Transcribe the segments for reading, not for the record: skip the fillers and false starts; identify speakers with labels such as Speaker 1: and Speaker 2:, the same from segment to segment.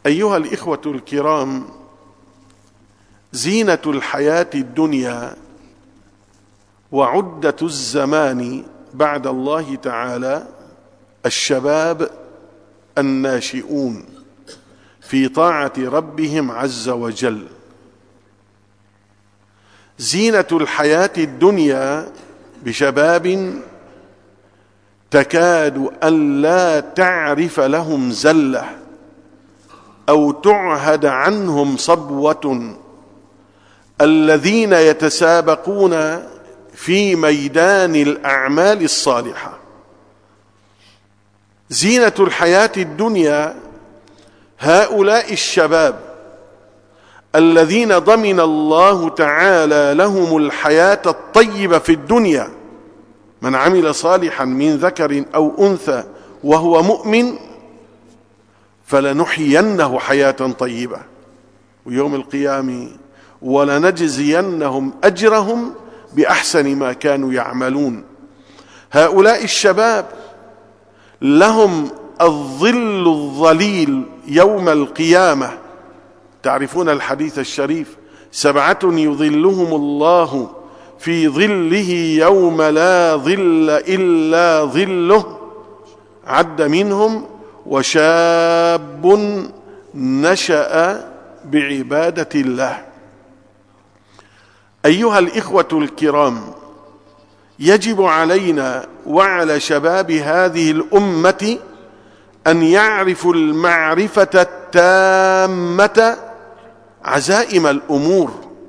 Speaker 1: أيها الإخوة الكرام، زينة الحياة الدنيا وعدة الزمان بعد الله تعالى الشباب الناشئون في طاعة ربهم عز وجل. زينة الحياة الدنيا بشباب تكاد أن لا تعرف لهم زلة أو تعهد عنهم صبوة، الذين يتسابقون في ميدان الأعمال الصالحة. زينة الحياة الدنيا هؤلاء الشباب الذين ضمن الله تعالى لهم الحياة الطيبة في الدنيا، من عمل صالحا من ذكر أو أنثى وهو مؤمن فلنحيينه حياة طيبة، ويوم القيامة ولنجزينهم أجرهم بأحسن ما كانوا يعملون. هؤلاء الشباب لهم الظل الظليل يوم القيامة. تعرفون الحديث الشريف: 7 يظلهم الله في ظله يوم لا ظل إلا ظله، عد منهم: وشاب نشأ بعبادة الله. أيها الإخوة الكرام، يجب علينا وعلى شباب هذه الأمة أن يعرفوا المعرفة التامة عزائم الأمور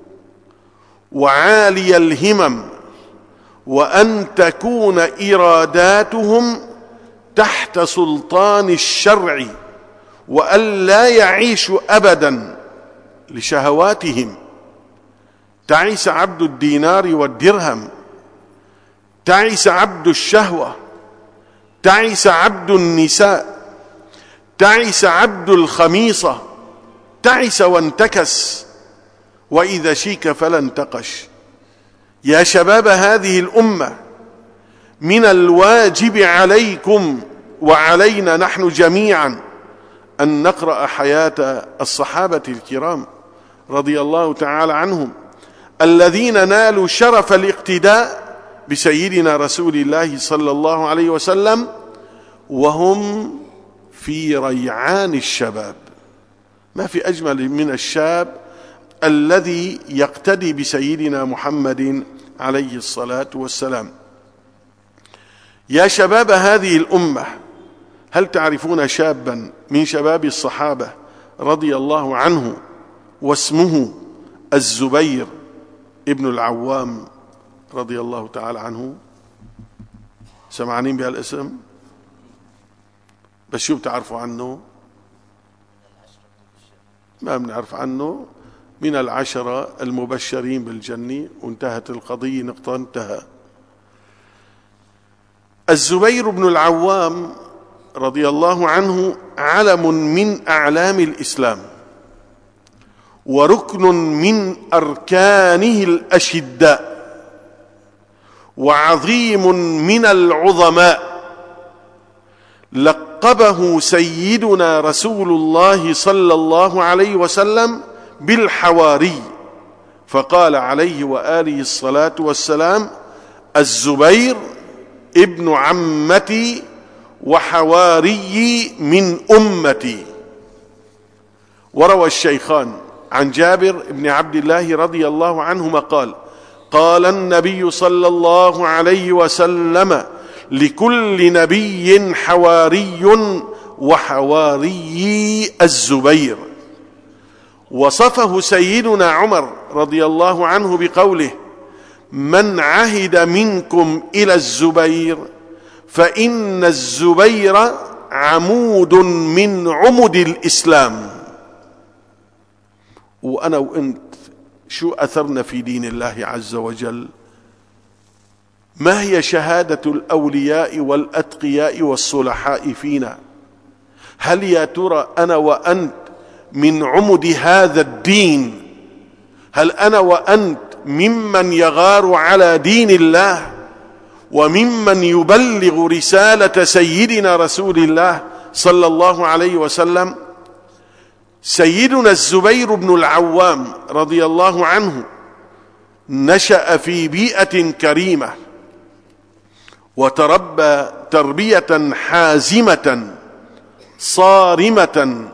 Speaker 1: وعالي الهمم، وأن تكون إراداتهم تحت سلطان الشرع، وأن لا يعيشوا أبدا لشهواتهم. تعس عبد الدينار والدرهم، تعس عبد الشهوة، تعس عبد النساء، تعس عبد الخميصة، تعس وانتكس، وإذا شيك فلا انتقش. يا شباب هذه الأمة، من الواجب عليكم وعلينا نحن جميعا أن نقرأ حياة الصحابة الكرام رضي الله تعالى عنهم، الذين نالوا شرف الاقتداء بسيدنا رسول الله صلى الله عليه وسلم وهم في ريعان الشباب. ما في أجمل من الشاب الذي يقتدي بسيدنا محمد عليه الصلاة والسلام. يا شباب هذه الأمة، هل تعرفون شابا من شباب الصحابة رضي الله عنه واسمه الزبير ابن العوام رضي الله تعالى عنه؟ سمعانين بهالاسم؟ بس شو بتعرفوا عنه؟ ما بنعرف عنه. من 10 المبشرين بالجنة، وانتهت القضية، نقطة، انتهى. الزبير بن العوام رضي الله عنه علم من أعلام الإسلام، وركن من أركانه الأشداء، وعظيم من العظماء. لقبه سيدنا رسول الله صلى الله عليه وسلم بالحواري، فقال عليه وآله الصلاة والسلام: الزبير ابن عمتي وحواري من أمتي. وروى الشيخان عن جابر بن عبد الله رضي الله عنهما قال: قال النبي صلى الله عليه وسلم: لكل نبي حواري، وحواري الزبير. وصفه سيدنا عمر رضي الله عنه بقوله: من عهد منكم إلى الزبير فإن الزبير عمود من عمد الإسلام. وأنا وأنت شو أثرنا في دين الله عز وجل؟ ما هي شهادة الأولياء والأتقياء والصلحاء فينا؟ هل يا ترى أنا وأنت من عمد هذا الدين؟ هل أنا وأنت ممن يغار على دين الله وممن يبلغ رسالة سيدنا رسول الله صلى الله عليه وسلم؟ سيدنا الزبير بن العوام رضي الله عنه نشأ في بيئة كريمة وتربى تربية حازمة صارمة.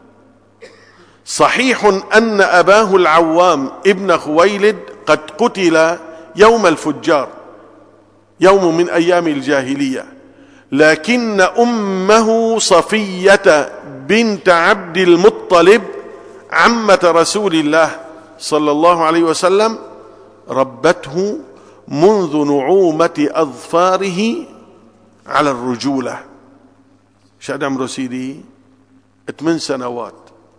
Speaker 1: صحيح أن أباه العوام ابن خويلد قد قتل يوم الفجار، يوم من أيام الجاهلية، لكن أمه صفية بنت عبد المطلب عمة رسول الله صلى الله عليه وسلم ربته منذ نعومة أظفاره على الرجولة. شاد عمره سيدي 8 سنوات،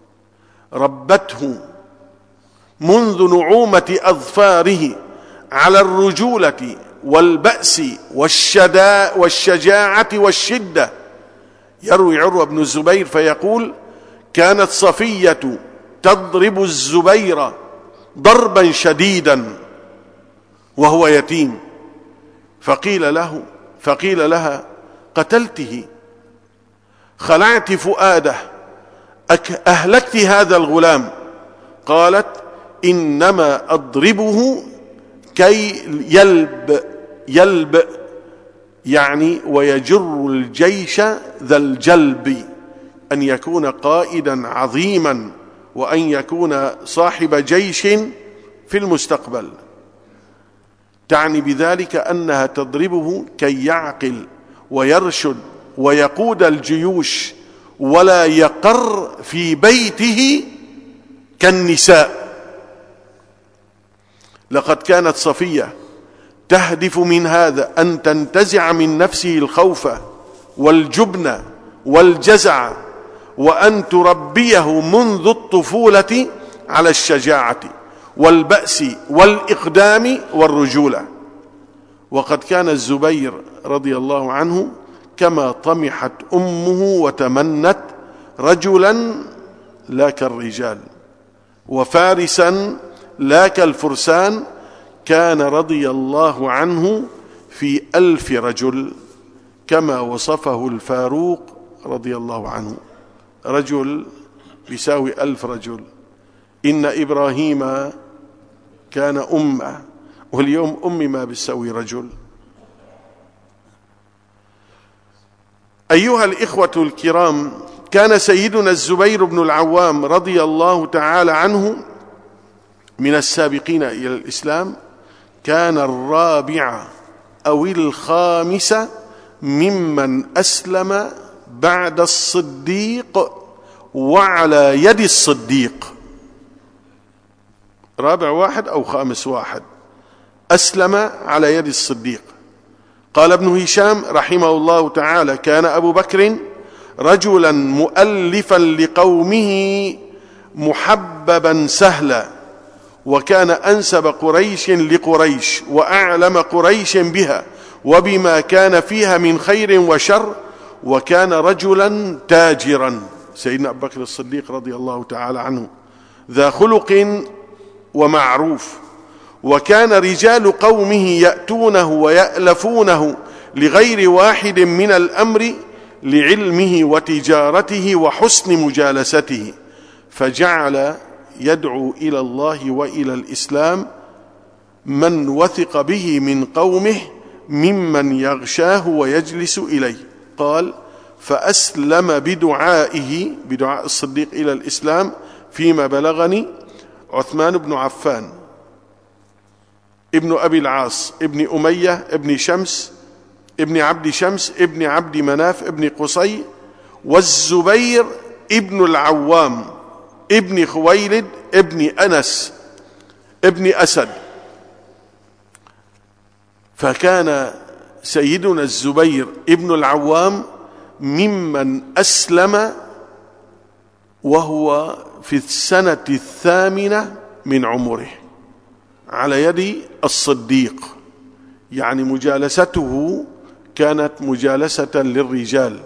Speaker 1: ربته منذ نعومة أظفاره على الرجولة والبأس والشجاعة والشدة. يروي عروة بن الزبير فيقول: كانت صفية تضرب الزبير ضربا شديدا وهو يتيم، فقيل لها: قتلته، خلعت فؤاده، أهلكت هذا الغلام. قالت: إنما أضربه كي يلب يعني ويجر الجيش ذا الجلب، أن يكون قائدا عظيما وأن يكون صاحب جيش في المستقبل. تعني بذلك أنها تضربه كي يعقل ويرشد ويقود الجيوش ولا يقر في بيته كالنساء. لقد كانت صفية تهدف من هذا أن تنتزع من نفسه الخوف والجبن والجزع، وأن تربيه منذ الطفولة على الشجاعة والبأس والإقدام والرجولة. وقد كان الزبير رضي الله عنه كما طمحت أمه وتمنت رجلا لا كالرجال وفارسا لا كالفرسان. كان رضي الله عنه في 1000 رجل كما وصفه الفاروق رضي الله عنه. رجل يساوي 1000 رجل. إن إبراهيم كان أمة، واليوم أمي ما بتساوي رجل. أيها الإخوة الكرام، كان سيدنا الزبير بن العوام رضي الله تعالى عنه من السابقين إلى الإسلام، كان الرابع أو الخامس ممن أسلم بعد الصديق وعلى يد الصديق. رابع واحد أو خامس واحد أسلم على يد الصديق. قال ابن هشام رحمه الله تعالى: كان أبو بكر رجلا مؤلفا لقومه محببا سهلا، وكان أنسب قريش لقريش وأعلم قريش بها وبما كان فيها من خير وشر، وكان رجلا تاجرا. سيدنا أبو بكر الصديق رضي الله تعالى عنه ذا خلق ومعروف، وكان رجال قومه يأتونه ويألفونه لغير واحد من الأمر لعلمه وتجارته وحسن مجالسته، فجعل يدعو إلى الله وإلى الإسلام من وثق به من قومه ممن يغشاه ويجلس إليه. قال: فأسلم بدعائه، بدعاء الصديق إلى الإسلام فيما بلغني، عثمان بن عفان ابن أبي العاص ابن أمية ابن شمس ابن عبد شمس ابن عبد مناف ابن قصي، والزبير ابن العوام ابن خويلد ابن أنس ابن أسد. فكان سيدنا الزبير ابن العوام ممن أسلم وهو في السنة 8 من عمره على يد الصديق، يعني مجالسته كانت مجالسة للرجال،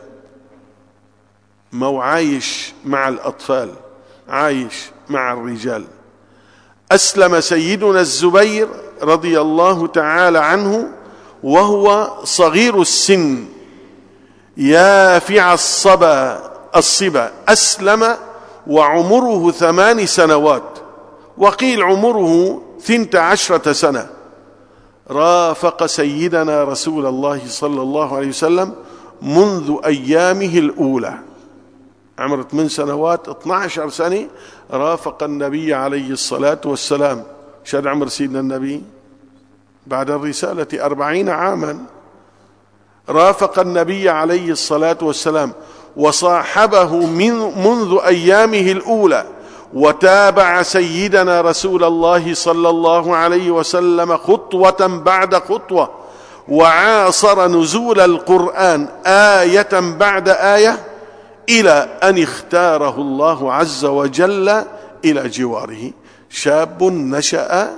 Speaker 1: ما عايش مع الأطفال، عايش مع الرجال. أسلم سيدنا الزبير رضي الله تعالى عنه وهو صغير السن يافع الصبا، أسلم وعمره 8 سنوات، وقيل عمره 12 سنة، رافق سيدنا رسول الله صلى الله عليه وسلم منذ أيامه الأولى. عمر 8 سنوات، 12 سنة رافق النبي عليه الصلاة والسلام. شد عمر سيدنا النبي بعد الرسالة 40 عاما، رافق النبي عليه الصلاة والسلام وصاحبه منذ أيامه الأولى، وتابع سيدنا رسول الله صلى الله عليه وسلم خطوة بعد خطوة، وعاصر نزول القرآن آية بعد آية إلى أن اختاره الله عز وجل إلى جواره. شاب نشأ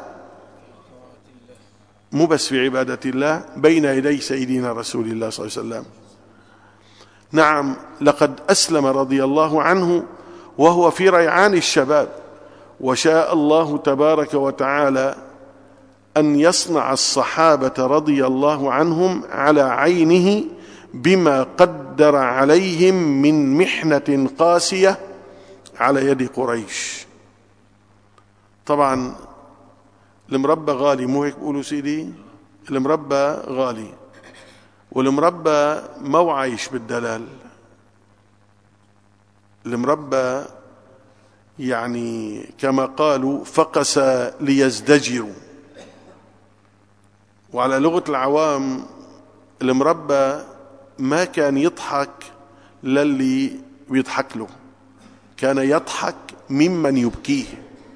Speaker 1: مو بس في عبادة الله بين يدي سيدنا رسول الله صلى الله عليه وسلم. نعم، لقد أسلم رضي الله عنه وهو في ريعان الشباب، وشاء الله تبارك وتعالى أن يصنع الصحابة رضي الله عنهم على عينه بما قدر عليهم من محنة قاسية على يد قريش. طبعا المربى غالي، مو هيك بقولوا سيدي؟ المربى غالي، والمربى مو عايش بالدلال. المربى يعني كما قالوا فقس ليزدجروا، وعلى لغة العوام المربى ما كان يضحك للي بيضحك له، كان يضحك ممن يبكيه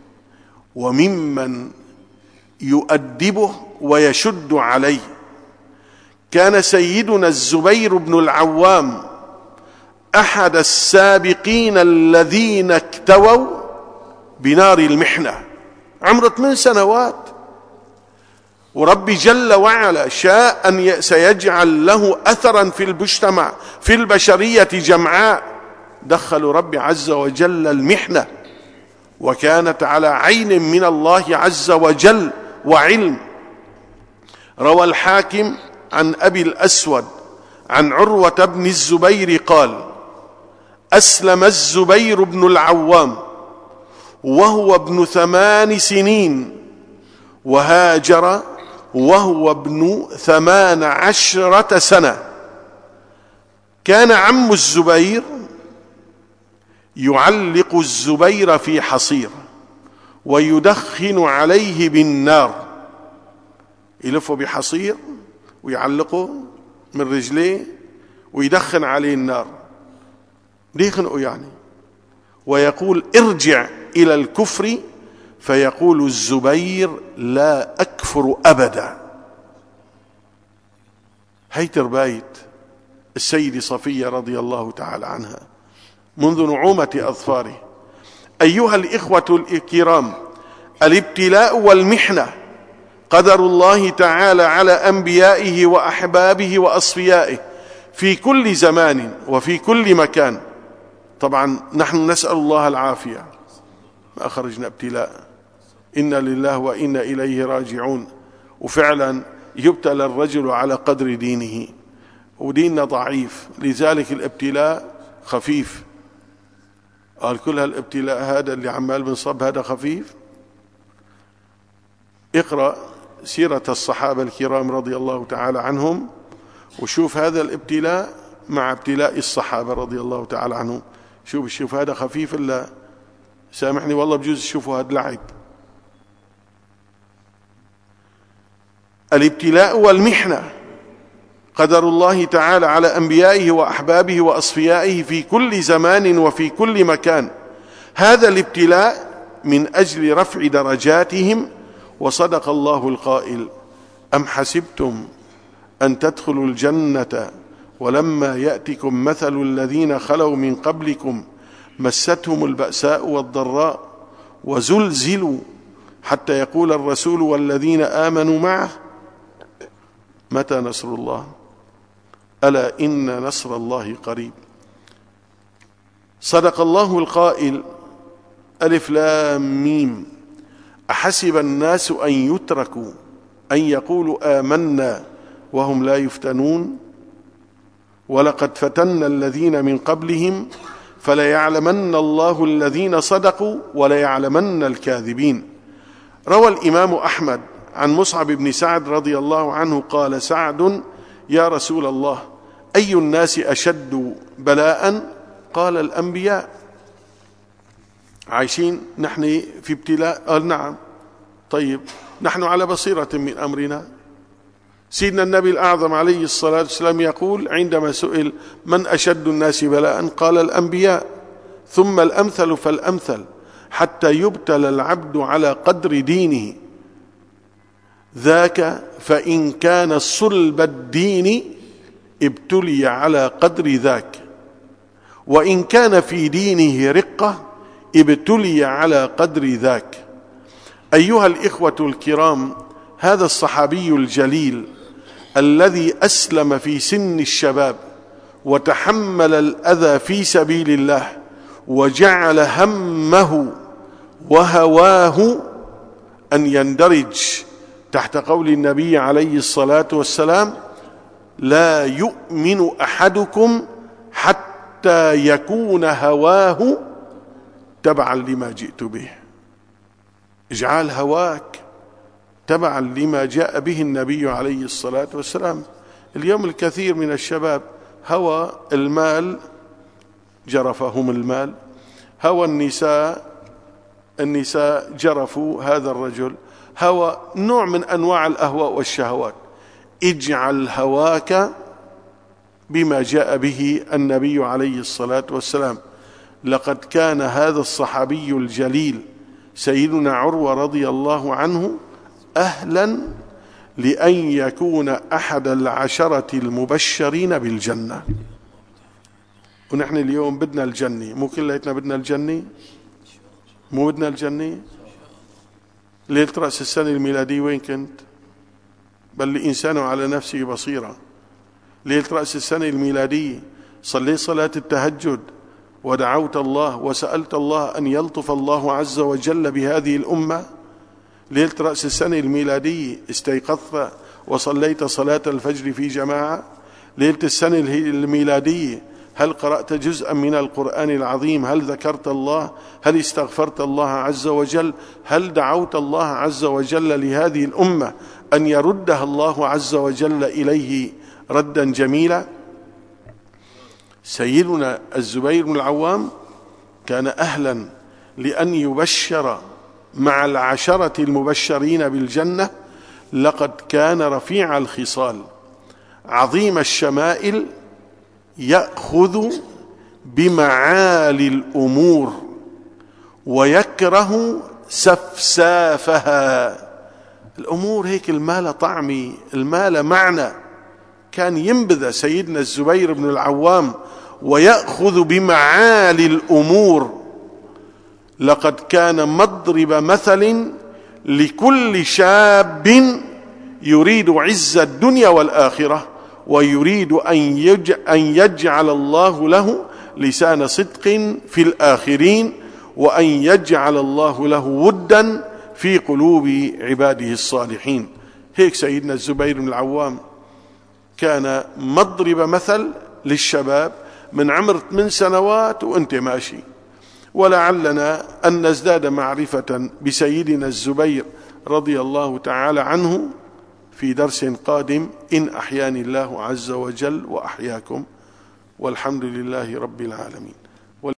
Speaker 1: وممن يؤدبه ويشد عليه. كان سيدنا الزبير بن العوام أحد السابقين الذين اكتووا بنار المحنة، عمره 8 سنوات، وربي جل وعلا شاء أن سيجعل له أثرا في المجتمع في البشرية جمعاء. دخلوا ربي عز وجل المحنة، وكانت على عين من الله عز وجل وعلم. روى الحاكم عن أبي الأسود عن عروة بن الزبير قال: أسلم الزبير بن العوام وهو ابن 8 سنين، وهاجر وهو ابن 18 سنة. كان عم الزبير يعلق الزبير في حصير ويدخن عليه بالنار، يلفه بحصير ويعلقه من رجليه ويدخن عليه النار، ليخنقه يعني، ويقول: ارجع إلى الكفر، فيقول الزبير: لا أكفر أبدا. هي ترباية السيدة صفية رضي الله تعالى عنها منذ نعومة أظفاره. أيها الإخوة الكرام، الابتلاء والمحنة قدر الله تعالى على أنبيائه وأحبابه وأصفيائه في كل زمان وفي كل مكان. طبعا نحن نسأل الله العافية، ما أخرجنا ابتلاء، إنا لله وإنا إليه راجعون. وفعلا يبتلى الرجل على قدر دينه، وديننا ضعيف، لذلك الابتلاء خفيف. قال كل هالابتلاء هذا اللي عمال بنصب هذا خفيف؟ اقرأ سيرة الصحابة الكرام رضي الله تعالى عنهم وشوف هذا الابتلاء مع ابتلاء الصحابة رضي الله تعالى عنهم. شوف هذا خفيف إلا سامحني والله بجوز تشوفوا هذا لعب. الابتلاء والمحنة قدر الله تعالى على أنبيائه وأحبابه وأصفيائه في كل زمان وفي كل مكان. هذا الابتلاء من أجل رفع درجاتهم. وصدق الله القائل: أم حسبتم أن تدخلوا الجنة ولما يأتكم مثل الذين خلوا من قبلكم مستهم البأساء والضراء وزلزلوا حتى يقول الرسول والذين آمنوا معه متى نصر الله ألا إن نصر الله قريب. صدق الله القائل: ألف لام ميم أحسب الناس أن يتركوا أن يقولوا آمنا وهم لا يفتنون ولقد فتنا الذين من قبلهم فليعلمن الله الذين صدقوا وليعلمن الكاذبين. روى الإمام أحمد عن مصعب بن سعد رضي الله عنه قال سعد: يا رسول الله، أي الناس أشد بلاء؟ قال: الأنبياء. عايشين نحن في ابتلاء؟ قال: نعم. طيب، نحن على بصيرة من أمرنا. سيدنا النبي الأعظم عليه الصلاة والسلام يقول عندما سئل: من أشد الناس بلاء؟ قال: الأنبياء، ثم الأمثل فالأمثل، حتى يبتلى العبد على قدر دينه، ذاك فإن كان صلب الدين ابتلي على قدر ذاك، وإن كان في دينه رقة ابتلي على قدر ذاك. أيها الإخوة الكرام، هذا الصحابي الجليل الذي أسلم في سن الشباب وتحمل الأذى في سبيل الله وجعل همه وهواه أن يندرج تحت قول النبي عليه الصلاة والسلام: لا يؤمن أحدكم حتى يكون هواه تبعا لما جئت به. اجعل هواك تبعا لما جاء به النبي عليه الصلاة والسلام. اليوم الكثير من الشباب هوى المال، جرفهم المال، هوى النساء جرفوا هذا الرجل، هوى نوع من أنواع الأهواء والشهوات. اجعل هواك بما جاء به النبي عليه الصلاة والسلام. لقد كان هذا الصحابي الجليل سيدنا عروة رضي الله عنه أهلا لأن يكون أحد العشرة المبشرين بالجنة. ونحن اليوم بدنا الجنة، مو كليتنا بدنا الجنة؟ مو بدنا الجنة؟ ليلة رأس السنة الميلادية وين كنت؟ بل الإنسان على نفسه بصيرة. ليلة رأس السنة الميلادية صليت صلاة التهجد ودعوت الله وسألت الله أن يلطف الله عز وجل بهذه الأمة. ليلة رأس السنة الميلادية استيقظت وصليت صلاة الفجر في جماعة. ليلة السنة الميلادية هل قرأت جزءا من القرآن العظيم؟ هل ذكرت الله؟ هل استغفرت الله عز وجل؟ هل دعوت الله عز وجل لهذه الأمة أن يردها الله عز وجل إليه ردا جميلا؟ سيدنا الزبير بن العوام كان أهلا لأن يبشر مع العشرة المبشرين بالجنة. لقد كان رفيع الخصال عظيم الشمائل، يأخذ بمعالي الأمور ويكره سفسافها. الأمور هيك المال طعمي، المال معنى. كان ينبذ سيدنا الزبير بن العوام ويأخذ بمعالي الأمور. لقد كان مضرب مثل لكل شاب يريد عز الدنيا والآخرة ويريد أن يجعل الله له لسان صدق في الآخرين، وأن يجعل الله له ودا في قلوب عباده الصالحين. هيك سيدنا الزبير بن العوام كان مضرب مثل للشباب من عمر 8 سنوات وانت ماشي. ولعلنا أن نزداد معرفة بسيدنا الزبير رضي الله تعالى عنه في درس قادم إن أحياني الله عز وجل وأحياكم، والحمد لله رب العالمين.